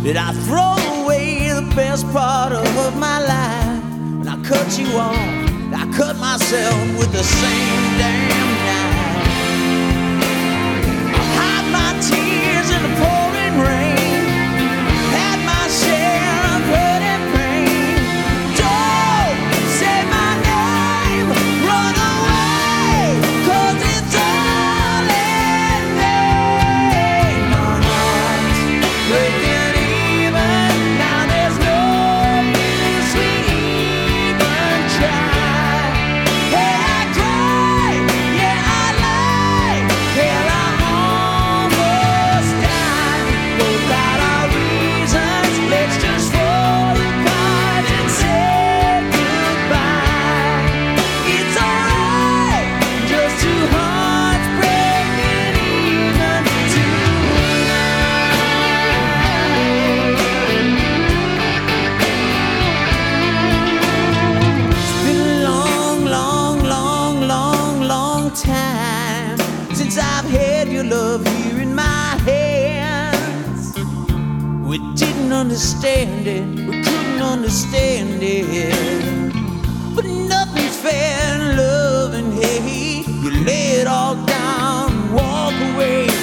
Did I throw away the best part of my life? When I cut you off, I cut myself with the same damn knife. I hide my tears in the pouring rain, had my share of hurt and pain. Don't say my name, run away, 'cause it's all in vain. My heart's breaking even, now there's no use we even try. Hey, I cry, yeah, I lie, hell, I almost died. Both out our reasons, let's just fall apart and say goodbye. It's alright, just two hearts breaking even tonight. It's been a long, long, long, long, long time since I've had your love here in my hands. We didn't understand it, we couldn't understand it. But nothing's fair in love and hate. You lay it all down and walk away.